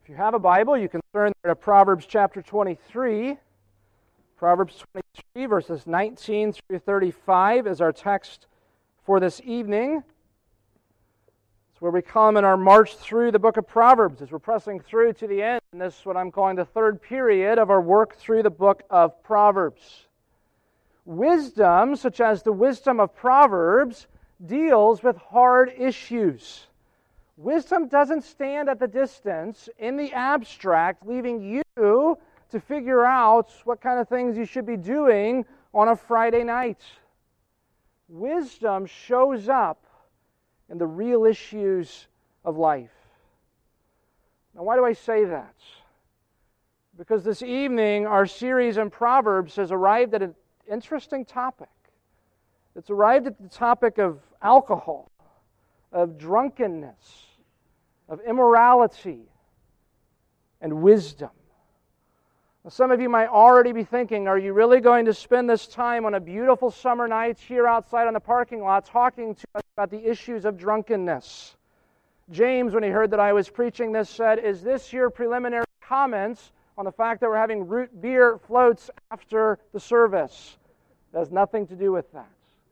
If you have a Bible, you can turn to Proverbs chapter 23. Proverbs 23, verses 19 through 35 is our text for this evening. It's where we come in our march through the book of Proverbs as we're pressing through to the end in this, what I'm calling the third period of our work through the book of Proverbs. Wisdom, such as the wisdom of Proverbs, deals with hard issues. Wisdom doesn't stand at the distance in the abstract, leaving you to figure out what kind of things you should be doing on a Friday night. Wisdom shows up in the real issues of life. Now, why do I say that? Because this evening, our series in Proverbs has arrived at an interesting topic. It's arrived at the topic of alcohol, of drunkenness, of immorality, and wisdom. Now, some of you might already be thinking, are you really going to spend this time on a beautiful summer night here outside on the parking lot talking to us about the issues of drunkenness? James, when he heard that I was preaching this, said, is this your preliminary comments on the fact that we're having root beer floats after the service? It has nothing to do with that.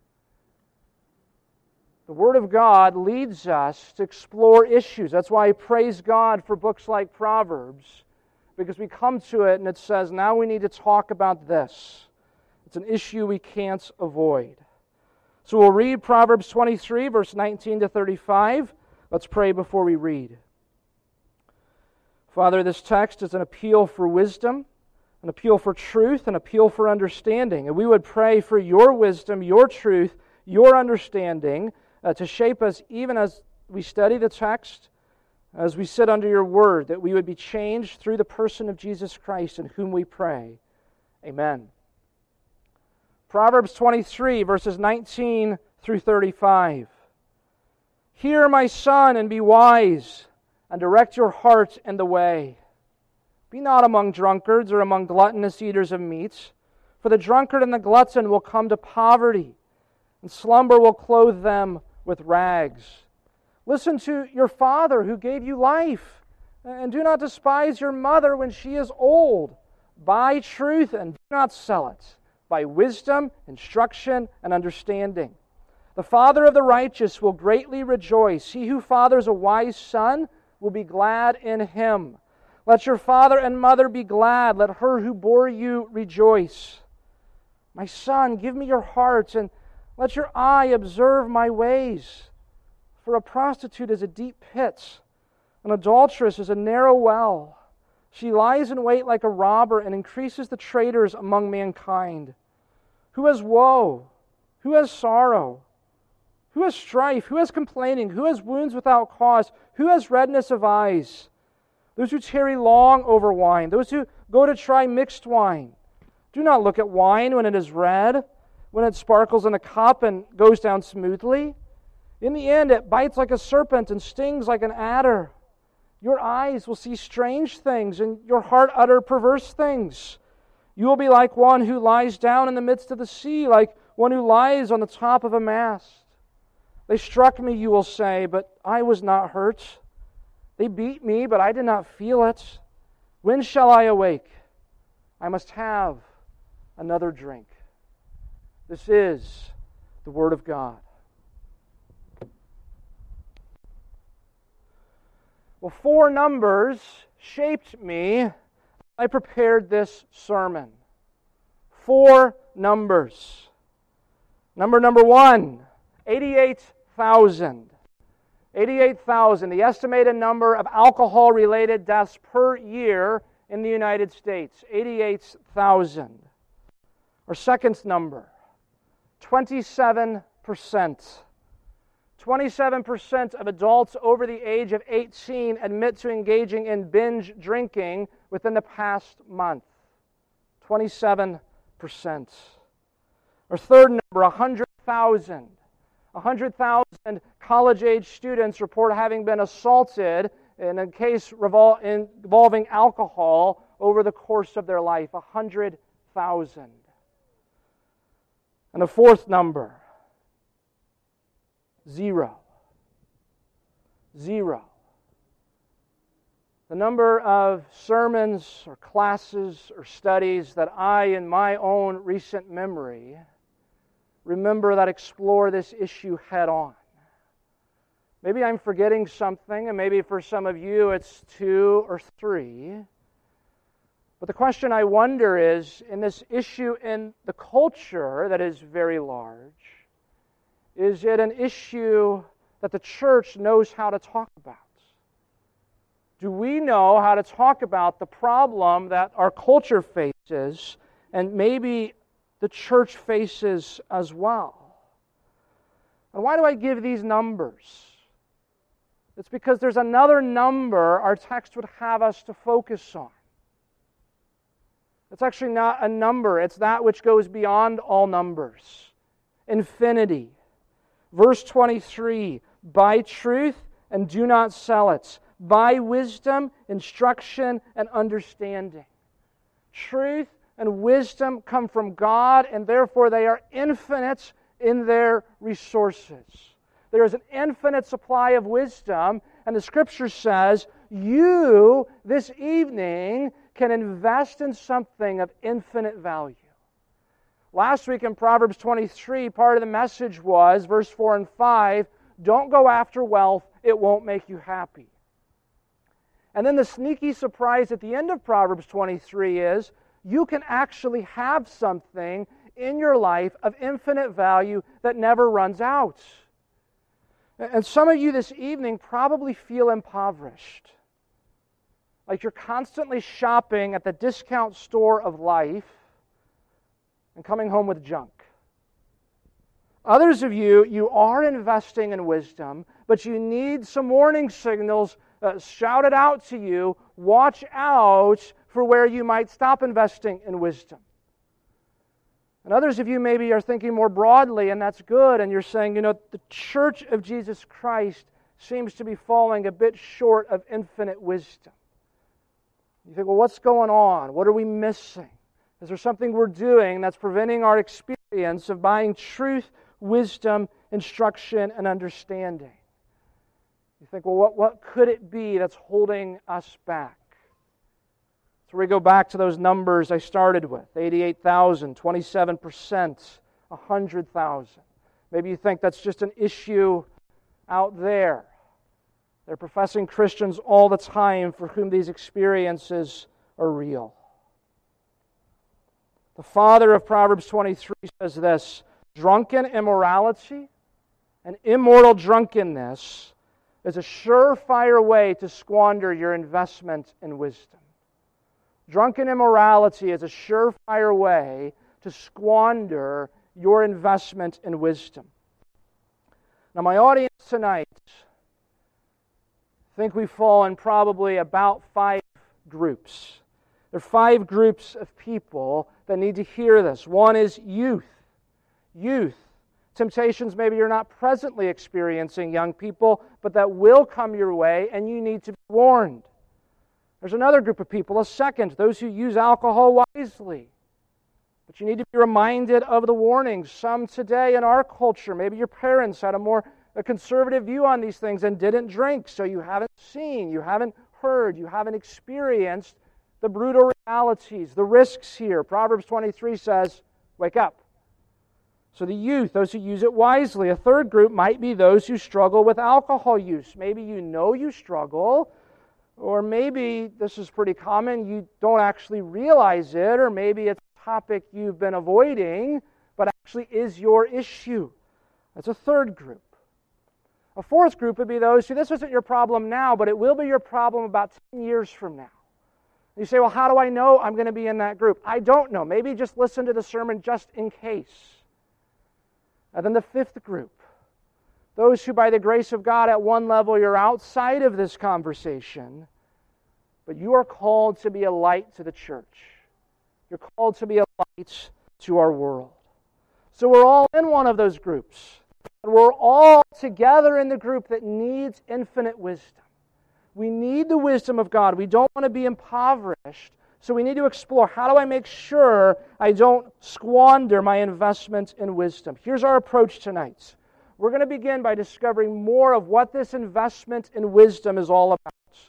The Word of God leads us to explore issues. That's why I praise God for books like Proverbs, because we come to it and it says, now we need to talk about this. It's an issue we can't avoid. So we'll read Proverbs 23, verse 19 to 35. Let's pray before we read. Father, this text is an appeal for wisdom, an appeal for truth, an appeal for understanding. And we would pray for your wisdom, your truth, your understanding, to shape us even as we study the text, as we sit under your word, that we would be changed through the person of Jesus Christ in whom we pray. Amen. Proverbs 23, verses 19 through 35. Hear, my son, and be wise, and direct your heart in the way. Be not among drunkards or among gluttonous eaters of meats, for the drunkard and the glutton will come to poverty, and slumber will clothe them with rags. Listen to your father who gave you life, and do not despise your mother when she is old. Buy truth and do not sell it. Buy wisdom, instruction, and understanding. The father of the righteous will greatly rejoice. He who fathers a wise son will be glad in him. Let your father and mother be glad. Let her who bore you rejoice. My son, give me your heart, and let your eye observe my ways. For a prostitute is a deep pit, an adulteress is a narrow well. She lies in wait like a robber and increases the traitors among mankind. Who has woe? Who has sorrow? Who has strife? Who has complaining? Who has wounds without cause? Who has redness of eyes? Those who tarry long over wine, those who go to try mixed wine. Do not look at wine when it is red, when it sparkles in a cup and goes down smoothly. In the end, it bites like a serpent and stings like an adder. Your eyes will see strange things, and your heart utter perverse things. You will be like one who lies down in the midst of the sea, like one who lies on the top of a mast. They struck me, you will say, but I was not hurt. They beat me, but I did not feel it. When shall I awake? I must have another drink. This is the Word of God. Well, 4 numbers shaped me. I prepared this sermon. 4 numbers. Number 1, 88,000. 88,000, the estimated number of alcohol-related deaths per year in the United States. 88,000. Our second number, 27%. 27% of adults over the age of 18 admit to engaging in binge drinking within the past month. 27%. Our third number, 100,000. 100,000 college-age students report having been assaulted in a case involving alcohol over the course of their life. 100,000. And the fourth number, 0. 0. The number of sermons or classes or studies that I, in my own recent memory, remember that explore this issue head on. Maybe I'm forgetting something, and maybe for some of you it's 2 or 3. But the question I wonder is, in this issue in the culture that is very large, is it an issue that the church knows how to talk about? Do we know how to talk about the problem that our culture faces and maybe the church faces as well? And why do I give these numbers? It's because there's another number our text would have us to focus on. It's actually not a number. It's that which goes beyond all numbers. Infinity. Verse 23, buy truth and do not sell it. Buy wisdom, instruction, and understanding. Truth and wisdom come from God, and therefore they are infinite in their resources. There is an infinite supply of wisdom, and the Scripture says, you, this evening, can invest in something of infinite value. Last week in Proverbs 23, part of the message was, verse 4 and 5, don't go after wealth, it won't make you happy. And then the sneaky surprise at the end of Proverbs 23 is, you can actually have something in your life of infinite value that never runs out. And some of you this evening probably feel impoverished. Like you're constantly shopping at the discount store of life and coming home with junk. Others of you, you are investing in wisdom, but you need some warning signals shouted out to you. Watch out for where you might stop investing in wisdom. And others of you maybe are thinking more broadly, and that's good, and you're saying, the Church of Jesus Christ seems to be falling a bit short of infinite wisdom. You think, well, what's going on? What are we missing? Is there something we're doing that's preventing our experience of buying truth, wisdom, instruction, and understanding? You think, well, what could it be that's holding us back? So we go back to those numbers I started with, 88,000, 27%, 100,000. Maybe you think that's just an issue out there. They're professing Christians all the time for whom these experiences are real. The father of Proverbs 23 says this, drunken immorality and immortal drunkenness is a surefire way to squander your investment in wisdom. Drunken immorality is a surefire way to squander your investment in wisdom. Now, my audience tonight, I think we fall in probably about 5 groups. There are 5 groups of people that need to hear this. One is youth. Youth. Temptations maybe you're not presently experiencing, young people, but that will come your way, and you need to be warned. There's another group of people, a second, those who use alcohol wisely. But you need to be reminded of the warnings. Some today in our culture, maybe your parents had a conservative view on these things and didn't drink, so you haven't seen, you haven't heard, you haven't experienced the brutal realities, the risks here. Proverbs 23 says, wake up. So the youth, those who use it wisely. A third group might be those who struggle with alcohol use. Maybe you know you struggle, or maybe, this is pretty common, you don't actually realize it, or maybe it's a topic you've been avoiding, but actually is your issue. That's a third group. A fourth group would be those who, this isn't your problem now, but it will be your problem about 10 years from now. You say, well, how do I know I'm going to be in that group? I don't know. Maybe just listen to the sermon just in case. And then the fifth group, those who by the grace of God at one level you're outside of this conversation, but you are called to be a light to the church. You're called to be a light to our world. So we're all in one of those groups. And we're all together in the group that needs infinite wisdom. We need the wisdom of God. We don't want to be impoverished. So we need to explore, how do I make sure I don't squander my investment in wisdom? Here's our approach tonight. We're going to begin by discovering more of what this investment in wisdom is all about.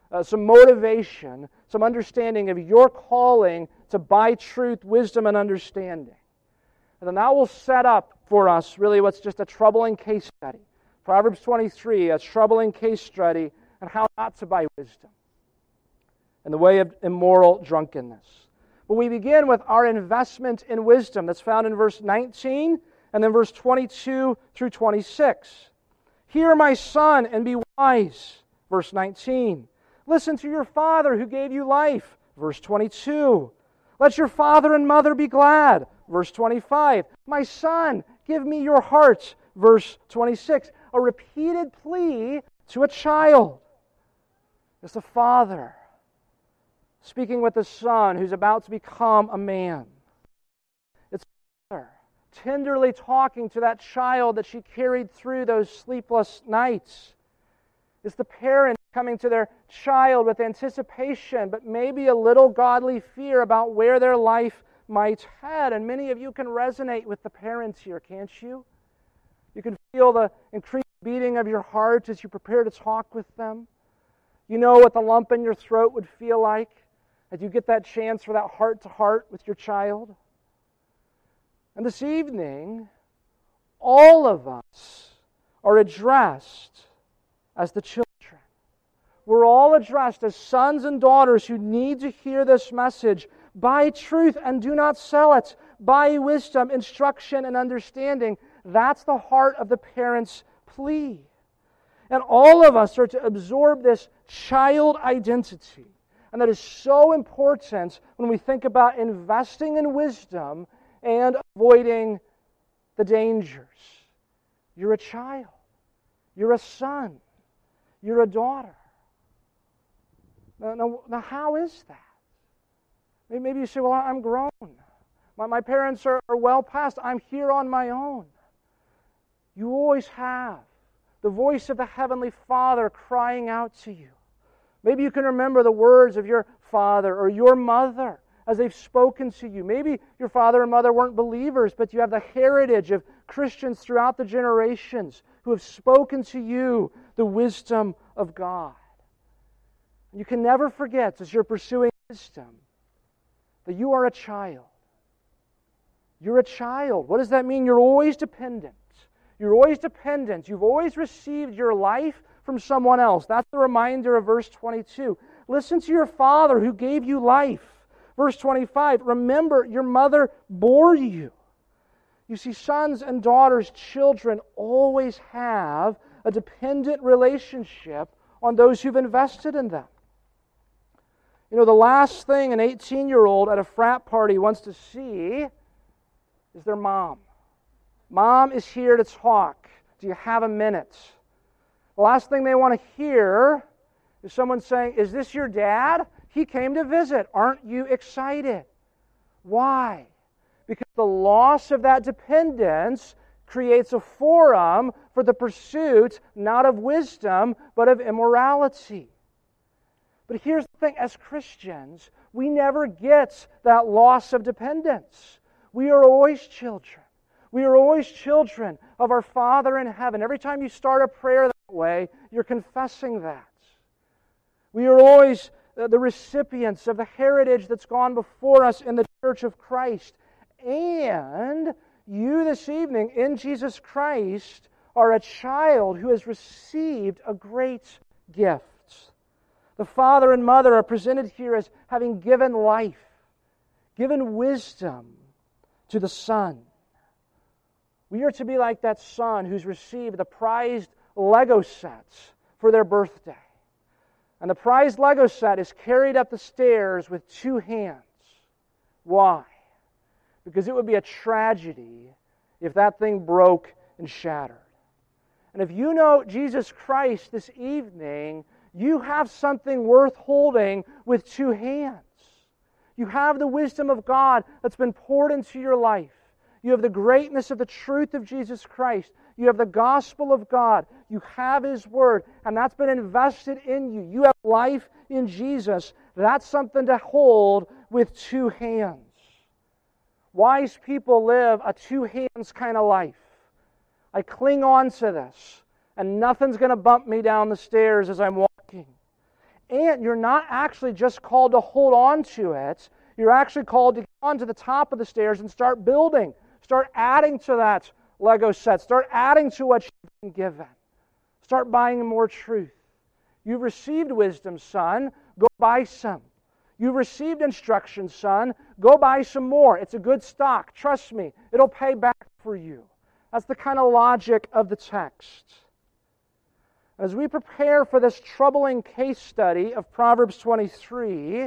some motivation, some understanding of your calling to buy truth, wisdom, and understanding. And then that will set up for us really what's just a troubling case study. Proverbs 23, a troubling case study on how not to buy wisdom in the way of immoral drunkenness. But we begin with our investment in wisdom that's found in verse 19 and then verse 22 through 26. Hear, my son, and be wise. Verse 19. Listen to your father who gave you life. Verse 22. Let your father and mother be glad. Verse 25. My son, give me your heart. Verse 26. A repeated plea to a child. It's the father speaking with the son who's about to become a man. It's the mother tenderly talking to that child that she carried through those sleepless nights. It's the parent coming to their child with anticipation, but maybe a little godly fear about where their life might head. And many of you can resonate with the parents here, can't you? You can feel the increased beating of your heart as you prepare to talk with them. You know what the lump in your throat would feel like as you get that chance for that heart-to-heart with your child. And this evening, all of us are addressed as the children. We're all addressed as sons and daughters who need to hear this message. Buy truth and do not sell it. Buy wisdom, instruction, and understanding. That's the heart of the parent's plea. And all of us are to absorb this child identity. And that is so important when we think about investing in wisdom and avoiding the dangers. You're a child. You're a son. You're a daughter. Now how is that? Maybe you say, well, I'm grown. My parents are well past. I'm here on my own. You always have the voice of the Heavenly Father crying out to you. Maybe you can remember the words of your father or your mother as they've spoken to you. Maybe your father and mother weren't believers, but you have the heritage of Christians throughout the generations who have spoken to you the wisdom of God. You can never forget, as you're pursuing wisdom, that you are a child. You're a child. What does that mean? You're always dependent. You're always dependent. You've always received your life from someone else. That's the reminder of verse 22. Listen to your father who gave you life. Verse 25, remember your mother bore you. You see, sons and daughters, children always have a dependent relationship on those who've invested in them. You know, the last thing an 18-year-old at a frat party wants to see is their mom. Mom is here to talk. Do you have a minute? The last thing they want to hear is someone saying, is this your dad? He came to visit. Aren't you excited? Why? Because the loss of that dependence creates a forum for the pursuit not of wisdom, but of immorality. But here's the thing, as Christians, we never get that loss of dependence. We are always children. We are always children of our Father in heaven. Every time you start a prayer that way, you're confessing that. We are always the recipients of the heritage that's gone before us in the Church of Christ. And you this evening, in Jesus Christ, are a child who has received a great gift. The father and mother are presented here as having given life, given wisdom to the son. We are to be like that son who's received the prized Lego sets for their birthday. And the prized Lego set is carried up the stairs with two hands. Why? Because it would be a tragedy if that thing broke and shattered. And if you know Jesus Christ this evening, you have something worth holding with two hands. You have the wisdom of God that's been poured into your life. You have the greatness of the truth of Jesus Christ. You have the gospel of God. You have His Word, and that's been invested in you. You have life in Jesus. That's something to hold with two hands. Wise people live a two hands kind of life. I cling on to this, and nothing's going to bump me down the stairs as I'm walking. And you're not actually just called to hold on to it. You're actually called to get onto the top of the stairs and start building. Start adding to that Lego set. Start adding to what you've been given. Start buying more truth. You've received wisdom, son. Go buy some. You've received instruction, son. Go buy some more. It's a good stock. Trust me. It'll pay back for you. That's the kind of logic of the text. As we prepare for this troubling case study of Proverbs 23,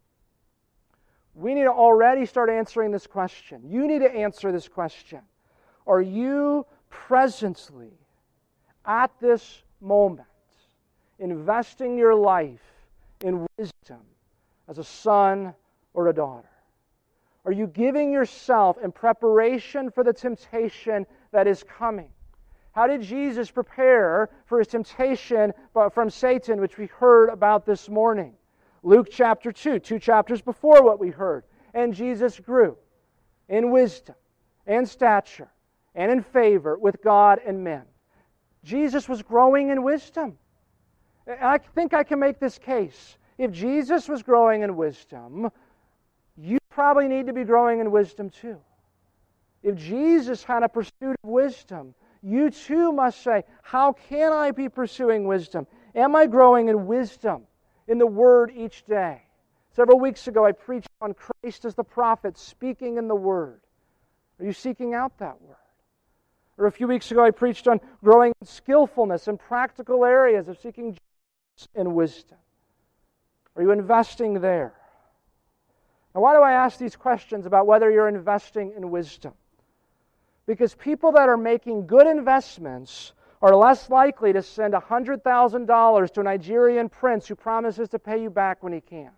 we need to already start answering this question. You need to answer this question. Are you presently, at this moment, investing your life in wisdom as a son or a daughter? Are you giving yourself in preparation for the temptation that is coming? How did Jesus prepare for his temptation from Satan, which we heard about this morning? Luke chapter 2 chapters before what we heard. And Jesus grew in wisdom and stature and in favor with God and men. Jesus was growing in wisdom. And I think I can make this case. If Jesus was growing in wisdom, you probably need to be growing in wisdom too. If Jesus had a pursuit of wisdom, you too must say, how can I be pursuing wisdom? Am I growing in wisdom in the Word each day? Several weeks ago I preached on Christ as the prophet speaking in the Word. Are you seeking out that Word? Or a few weeks ago I preached on growing in skillfulness in practical areas of seeking justice and wisdom. Are you investing there? Now, why do I ask these questions about whether you're investing in wisdom? Because people that are making good investments are less likely to send $100,000 to a Nigerian prince who promises to pay you back when he can.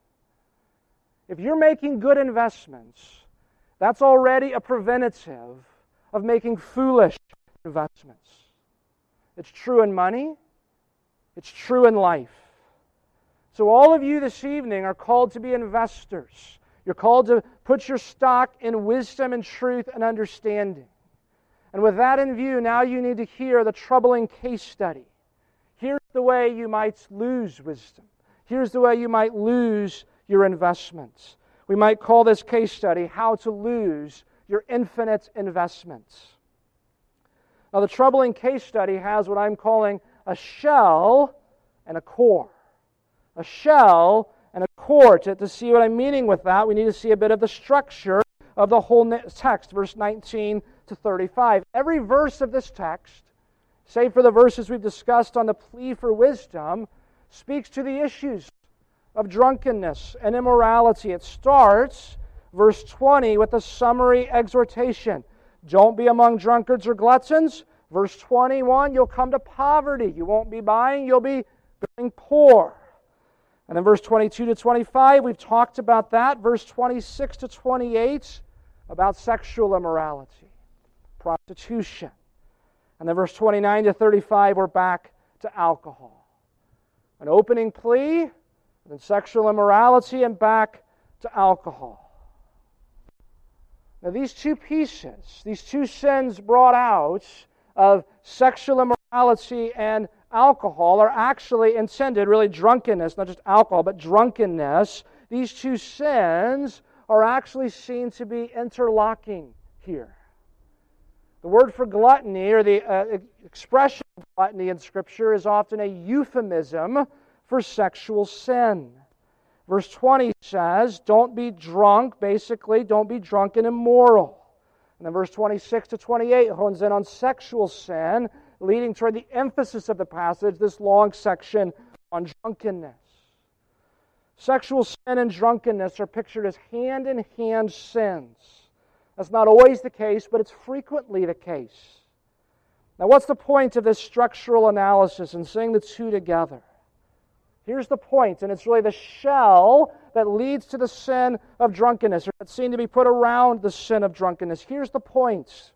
If you're making good investments, that's already a preventative of making foolish investments. It's true in money. It's true in life. So all of you this evening are called to be investors. You're called to put your stock in wisdom and truth and understanding. And with that in view, now you need to hear the troubling case study. Here's the way you might lose wisdom. Here's the way you might lose your investments. We might call this case study, How to Lose Your Infinite Investments. Now, the troubling case study has what I'm calling a shell and a core. A shell and a core. To see what I'm meaning with that, we need to see a bit of the structure of the whole text, verse 19 to 35. Every verse of this text, save for the verses we've discussed on the plea for wisdom, speaks to the issues of drunkenness and immorality. It starts, verse 20, with a summary exhortation. Don't be among drunkards or gluttons. Verse 21, you'll come to poverty. You won't be buying, you'll be going poor. And then verse 22 to 25, we've talked about that. Verse 26 to 28, about sexual immorality, prostitution. And then verse 29 to 35, we're back to alcohol. An opening plea, and then sexual immorality, and back to alcohol. Now these two pieces, these two sins brought out of sexual immorality and alcohol are actually intended, really drunkenness, not just alcohol, but drunkenness. These two sins are actually seen to be interlocking here. The word for gluttony, or the expression of gluttony in Scripture, is often a euphemism for sexual sin. Verse 20 says, don't be drunk, basically, don't be drunk and immoral. And then verse 26 to 28 hones in on sexual sin, leading toward the emphasis of the passage, this long section on drunkenness. Sexual sin and drunkenness are pictured as hand-in-hand sins. That's not always the case, but it's frequently the case. Now, what's the point of this structural analysis and seeing the two together? Here's the point, and it's really the shell that leads to the sin of drunkenness, or that's seen to be put around the sin of drunkenness. Here's the point.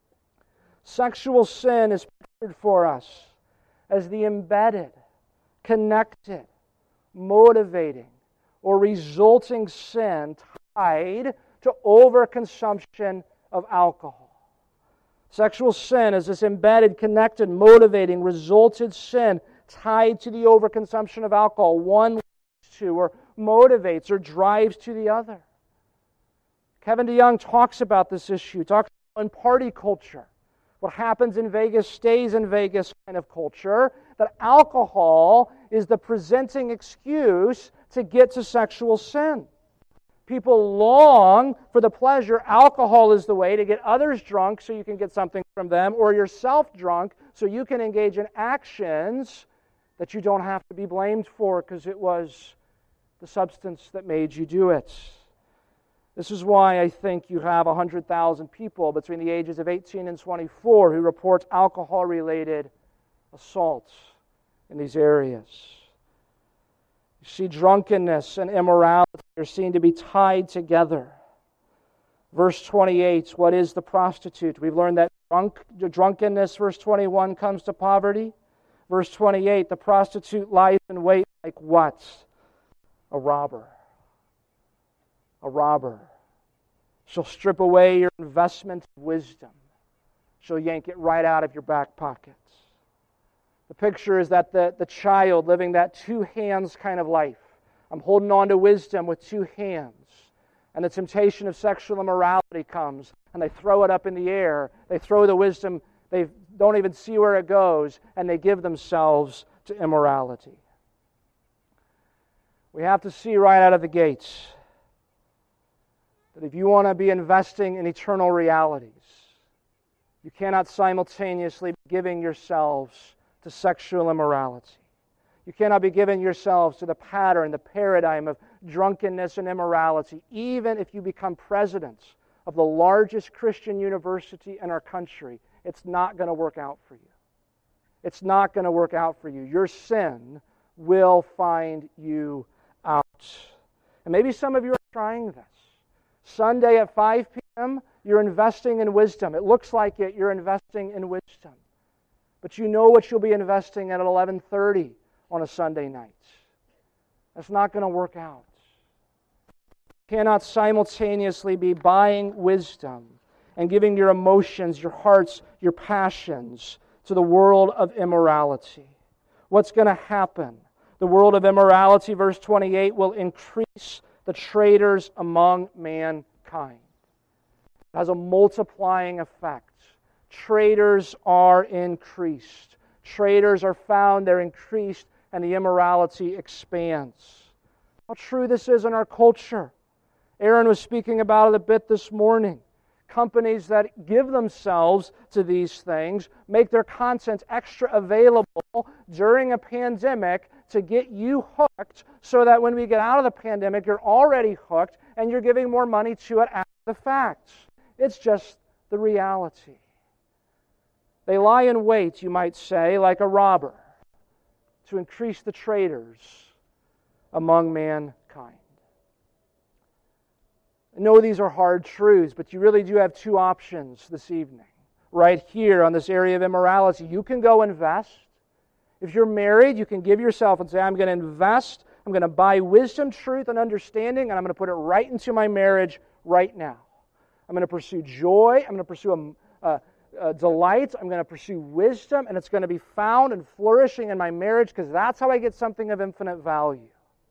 Sexual sin is pictured for us as the embedded, connected, motivating, or resulting sin tied to overconsumption of alcohol. Sexual sin is this embedded, connected, motivating, resulted sin tied to the overconsumption of alcohol. One to or motivates or drives to the other. Kevin DeYoung talks about this issue, talks about in party culture. What happens in Vegas stays in Vegas kind of culture, that alcohol is the presenting excuse to get to sexual sin. People long for the pleasure. Alcohol is the way to get others drunk so you can get something from them, or yourself drunk so you can engage in actions that you don't have to be blamed for because it was the substance that made you do it. This is why I think you have 100,000 people between the ages of 18 and 24 who report alcohol-related assaults in these areas. You see, drunkenness and immorality are seen to be tied together. Verse 28, what is the prostitute? We've learned that drunkenness, verse 21, comes to poverty. Verse 28, the prostitute lies in wait like what? A robber. A robber. She'll strip away your investment of wisdom. She'll yank it right out of your back pockets. The picture is that the child living that two hands kind of life. I'm holding on to wisdom with two hands. And the temptation of sexual immorality comes, and they throw it up in the air. They throw the wisdom, they don't even see where it goes, and they give themselves to immorality. We have to see right out of the gates that if you want to be investing in eternal realities, you cannot simultaneously be giving yourselves to sexual immorality. You cannot be giving yourselves to the pattern, the paradigm of drunkenness and immorality, even if you become president of the largest Christian university in our country. It's not going to work out for you. It's not going to work out for you. Your sin will find you out. And maybe some of you are trying this. Sunday at 5 p.m., you're investing in wisdom. It looks like it. You're investing in wisdom. But you know what you'll be investing at 11:30 on a Sunday night. That's not going to work out. You cannot simultaneously be buying wisdom and giving your emotions, your hearts, your passions to the world of immorality. What's going to happen? The world of immorality, verse 28, will increase the traitors among mankind. It has a multiplying effect. Traitors are increased. Traitors are found, they're increased, and the immorality expands. How true this is in our culture. Aaron was speaking about it a bit this morning. Companies that give themselves to these things make their content extra available during a pandemic to get you hooked so that when we get out of the pandemic, you're already hooked and you're giving more money to it after the fact. It's just the reality. They lie in wait, you might say, like a robber to increase the traitors among mankind. I know these are hard truths, but you really do have two options this evening. Right here on this area of immorality, you can go invest. If you're married, you can give yourself and say, I'm going to invest, I'm going to buy wisdom, truth, and understanding, and I'm going to put it right into my marriage right now. I'm going to pursue joy, I'm going to pursue delight, I'm going to pursue wisdom, and it's going to be found and flourishing in my marriage because that's how I get something of infinite value.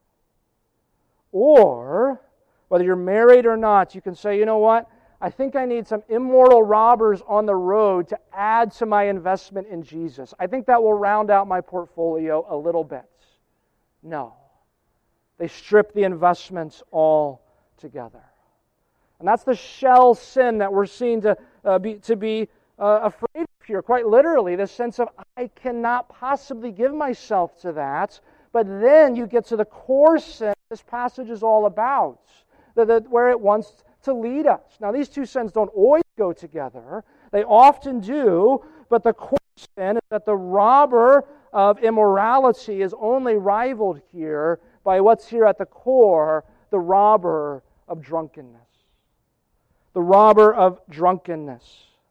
Or, whether you're married or not, you can say, you know what? I think I need some immoral robbers on the road to add to my investment in Jesus. I think that will round out my portfolio a little bit. No. They strip the investments all together. And that's the shell sin that we're seen to be afraid of here, quite literally, this sense of, I cannot possibly give myself to that. But then you get to the core sin this passage is all about, where it wants to lead us. Now, these two sins don't always go together. They often do, but the core sin is that the robber of immorality is only rivaled here by what's here at the core, the robber of drunkenness. The robber of drunkenness.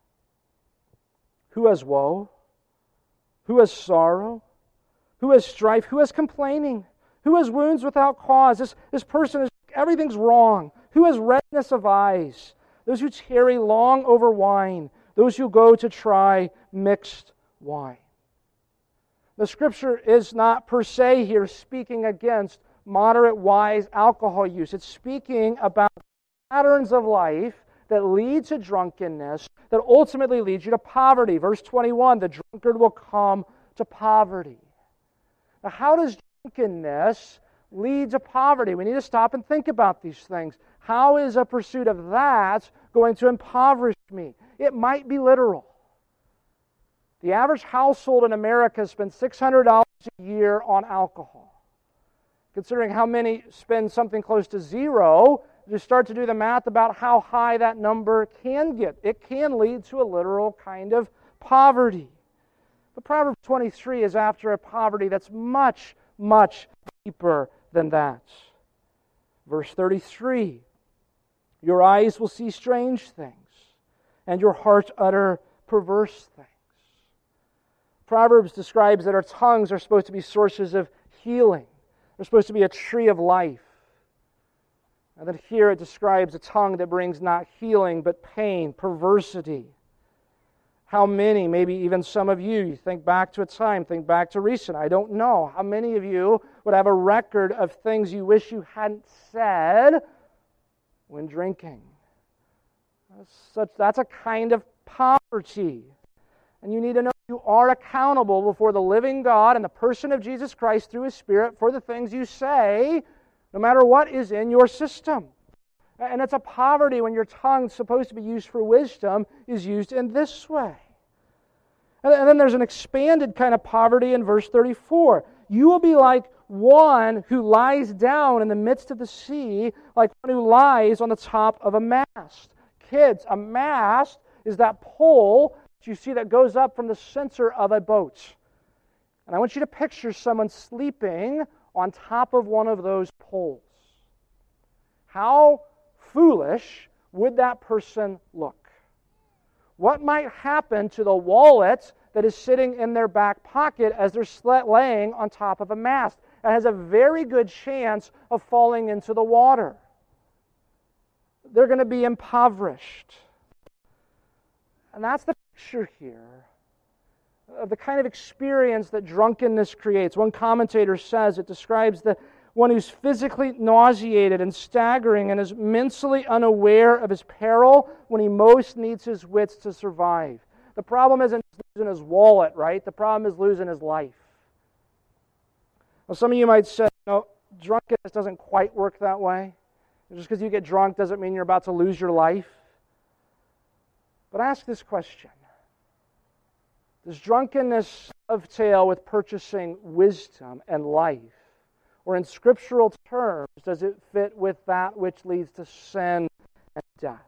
Who has woe? Who has sorrow? Who has strife? Who has complaining? Who has wounds without cause? This person is, everything's wrong. Who has redness of eyes? Those who tarry long over wine. Those who go to try mixed wine. The Scripture is not per se here speaking against moderate, wise alcohol use. It's speaking about patterns of life that lead to drunkenness, that ultimately leads you to poverty. Verse 21, the drunkard will come to poverty. Now, how does drunkenness lead to poverty? We need to stop and think about these things. How is a pursuit of that going to impoverish me? It might be literal. The average household in America spends $600 a year on alcohol. Considering how many spend something close to zero, you start to do the math about how high that number can get. It can lead to a literal kind of poverty. But Proverbs 23 is after a poverty that's much, much deeper than that. Verse 33, your eyes will see strange things, and your heart utter perverse things. Proverbs describes that our tongues are supposed to be sources of healing. They're supposed to be a tree of life. And then here it describes a tongue that brings not healing, but pain, perversity. How many, maybe even some of you think back to a time, think back to recent, I don't know. How many of you would have a record of things you wish you hadn't said when drinking? That's a kind of poverty. And you need to know you are accountable before the living God and the person of Jesus Christ through His Spirit for the things you say, no matter what is in your system. And it's a poverty when your tongue, supposed to be used for wisdom, is used in this way. And then there's an expanded kind of poverty in verse 34. You will be like one who lies down in the midst of the sea, like one who lies on the top of a mast. Kids, a mast is that pole that you see that goes up from the center of a boat. And I want you to picture someone sleeping on top of one of those poles. How foolish would that person look? What might happen to the wallet that is sitting in their back pocket as they're laying on top of a mast? It has a very good chance of falling into the water. They're going to be impoverished. And that's the picture here of the kind of experience that drunkenness creates. One commentator says it describes the one who's physically nauseated and staggering and is mentally unaware of his peril when he most needs his wits to survive. The problem isn't losing his wallet, right? The problem is losing his life. Well, some of you might say, no, drunkenness doesn't quite work that way. Just because you get drunk doesn't mean you're about to lose your life. But ask this question. Does drunkenness dovetail with purchasing wisdom and life? Or in scriptural terms, does it fit with that which leads to sin and death?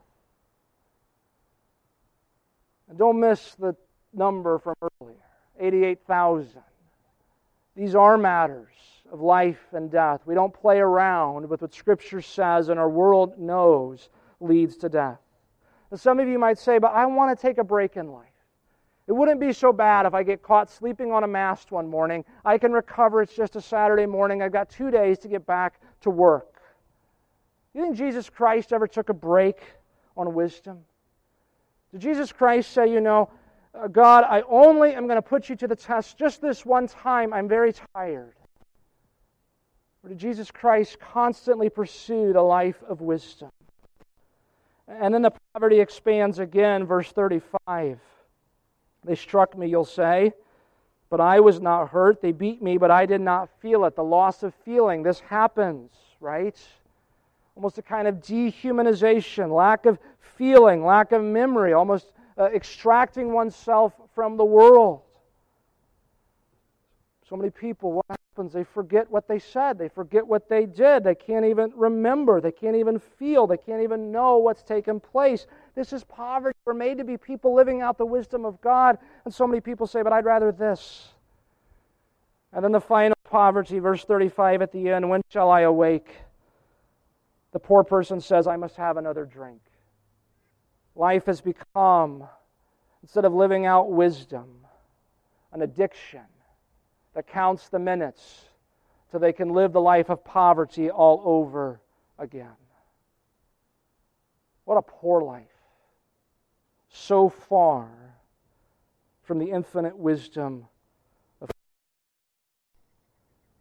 And don't miss the number from earlier, 88,000. These are matters of life and death. We don't play around with what Scripture says and our world knows leads to death. And some of you might say, but I want to take a break in life. It wouldn't be so bad if I get caught sleeping on a mast one morning. I can recover. It's just a Saturday morning. I've got 2 days to get back to work. You think Jesus Christ ever took a break on wisdom? Did Jesus Christ say, God, I only am going to put you to the test just this one time. I'm very tired. Or did Jesus Christ constantly pursue the life of wisdom? And then the poverty expands again, verse 35. They struck me, you'll say, but I was not hurt. They beat me, but I did not feel it. The loss of feeling. This happens, right? Almost a kind of dehumanization, lack of feeling, lack of memory, almost extracting oneself from the world. So many people, what happens? They forget what they said. They forget what they did. They can't even remember. They can't even feel. They can't even know what's taken place. This is poverty. We're made to be people living out the wisdom of God. And so many people say, but I'd rather this. And then the final poverty, verse 35 at the end, when shall I awake? The poor person says, I must have another drink. Life has become, instead of living out wisdom, an addiction that counts the minutes so they can live the life of poverty all over again. What a poor life. So far from the infinite wisdom of God.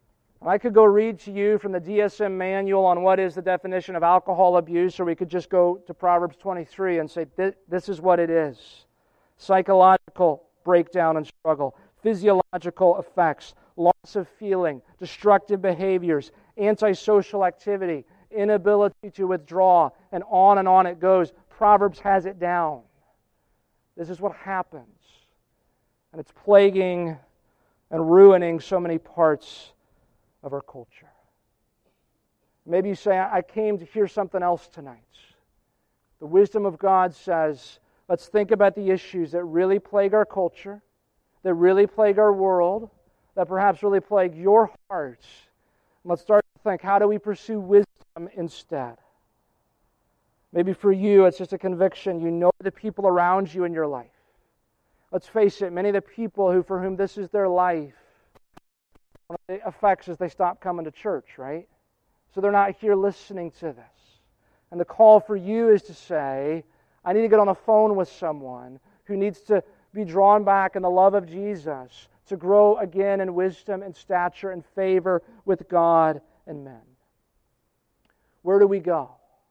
I could go read to you from the DSM manual on what is the definition of alcohol abuse, or we could just go to Proverbs 23 and say, this is what it is. Psychological breakdown and struggle, physiological effects, loss of feeling, destructive behaviors, antisocial activity, inability to withdraw, and on it goes. Proverbs has it down. This is what happens. And it's plaguing and ruining so many parts of our culture. Maybe you say, I came to hear something else tonight. The wisdom of God says, let's think about the issues that really plague our culture, that really plague our world, that perhaps really plague your heart. And let's start to think, how do we pursue wisdom instead? Maybe for you, it's just a conviction. You know the people around you in your life. Let's face it, many of the people for whom this is their life, one of the effects is they stop coming to church, right? So they're not here listening to this. And the call for you is to say, I need to get on the phone with someone who needs to be drawn back in the love of Jesus to grow again in wisdom and stature and favor with God and men. Where do we go?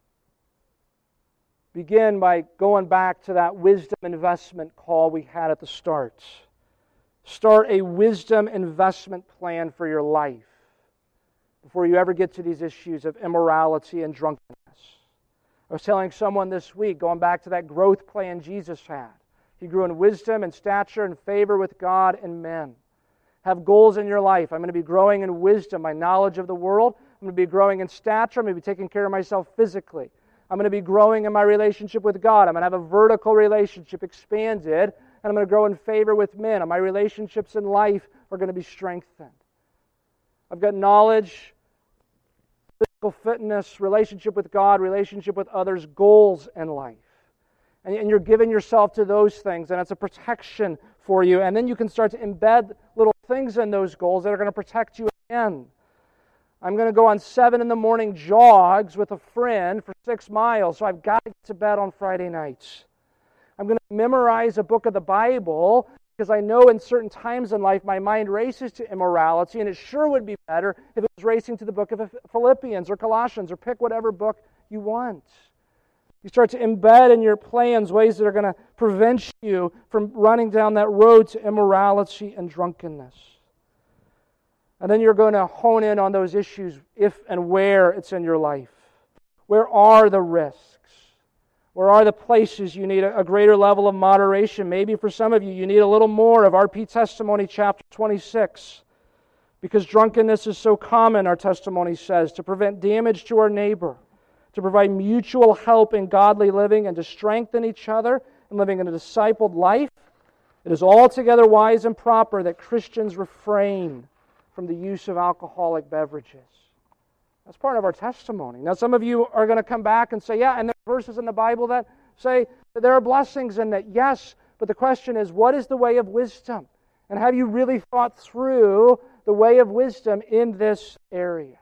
Begin by going back to that wisdom investment call we had at the start. Start a wisdom investment plan for your life before you ever get to these issues of immorality and drunkenness. I was telling someone this week, going back to that growth plan Jesus had. He grew in wisdom and stature and favor with God and men. Have goals in your life. I'm going to be growing in wisdom, my knowledge of the world. I'm going to be growing in stature. I'm going to be taking care of myself physically. I'm going to be growing in my relationship with God. I'm going to have a vertical relationship expanded, and I'm going to grow in favor with men. And my relationships in life are going to be strengthened. I've got knowledge, physical fitness, relationship with God, relationship with others, goals in life. And you're giving yourself to those things, and it's a protection for you. And then you can start to embed little things in those goals that are going to protect you again. I'm going to go on 7 a.m. jogs with a friend for 6 miles, so I've got to get to bed on Friday nights. I'm going to memorize a book of the Bible because I know in certain times in life my mind races to immorality, and it sure would be better if it was racing to the book of Philippians or Colossians, or pick whatever book you want. You start to embed in your plans ways that are going to prevent you from running down that road to immorality and drunkenness. And then you're going to hone in on those issues if and where it's in your life. Where are the risks? Where are the places you need a greater level of moderation? Maybe for some of you, you need a little more of RP Testimony chapter 26. Because drunkenness is so common, our testimony says, to prevent damage to our neighbor, to provide mutual help in godly living, and to strengthen each other in living in a discipled life. It is altogether wise and proper that Christians refrain from the use of alcoholic beverages. That's part of our testimony. Now, some of you are going to come back and say, yeah, and there are verses in the Bible that say that there are blessings in that. Yes, but the question is, what is the way of wisdom? And have you really thought through the way of wisdom in this area?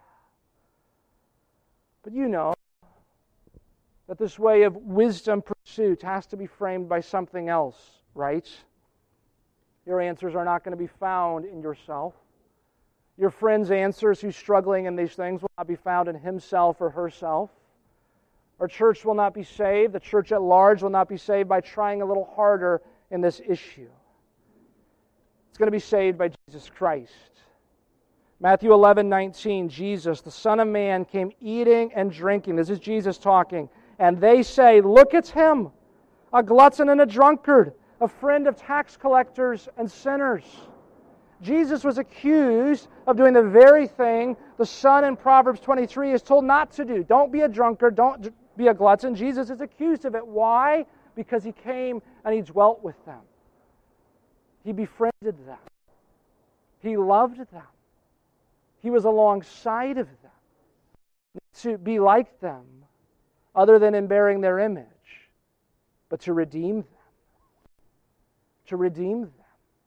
But you know that this way of wisdom pursuit has to be framed by something else, right? Your answers are not going to be found in yourself. Your friend's answers who's struggling in these things will not be found in himself or herself. Our church will not be saved. The church at large will not be saved by trying a little harder in this issue. It's going to be saved by Jesus Christ. Matthew 11:19, Jesus, the Son of Man, came eating and drinking. This is Jesus talking. And they say, look at him, a glutton and a drunkard, a friend of tax collectors and sinners. Jesus was accused of doing the very thing the Son in Proverbs 23 is told not to do. Don't be a drunkard, don't be a glutton. Jesus is accused of it. Why? Because he came and he dwelt with them. He befriended them. He loved them. He was alongside of them. To be like them, other than in bearing their image, but to redeem them. To redeem them.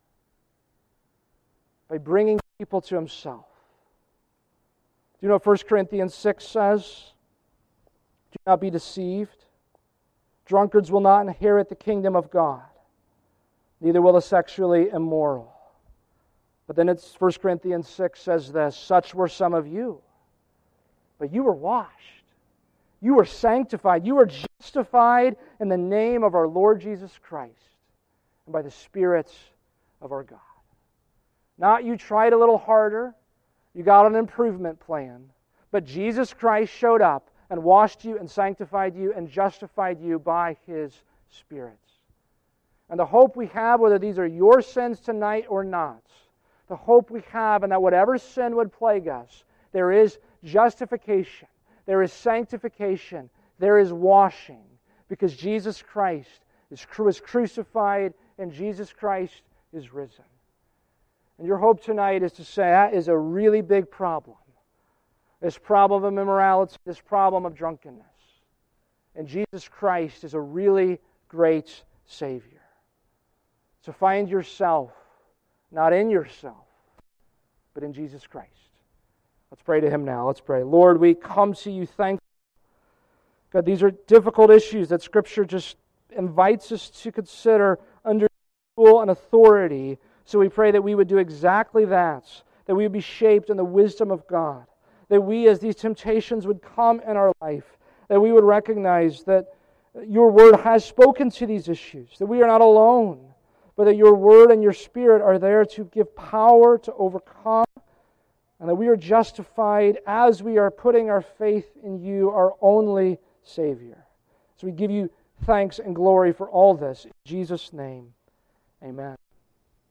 By bringing people to himself. Do you know what 1 Corinthians 6 says? Do not be deceived. Drunkards will not inherit the kingdom of God. Neither will the sexually immoral. But then it's 1 Corinthians 6 says this, such were some of you, but you were washed. You were sanctified. You were justified in the name of our Lord Jesus Christ and by the Spirit of our God. Not you tried a little harder, you got an improvement plan, but Jesus Christ showed up and washed you and sanctified you and justified you by His Spirit. And the hope we have, whether these are your sins tonight or not, the hope we have in that whatever sin would plague us, there is justification, there is sanctification, there is washing, because Jesus Christ was crucified and Jesus Christ is risen. And your hope tonight is to say that is a really big problem. This problem of immorality, this problem of drunkenness. And Jesus Christ is a really great Savior. So find yourself, not in yourself, but in Jesus Christ. Let's pray to Him now. Let's pray. Lord, we come to You thankful. God, these are difficult issues that Scripture just invites us to consider under rule and authority. So we pray that we would do exactly that we would be shaped in the wisdom of God, that we, as these temptations would come in our life, that we would recognize that Your Word has spoken to these issues, that we are not alone, but that Your Word and Your Spirit are there to give power to overcome, and that we are justified as we are putting our faith in You, our only Savior. So we give You thanks and glory for all this. In Jesus' name, amen.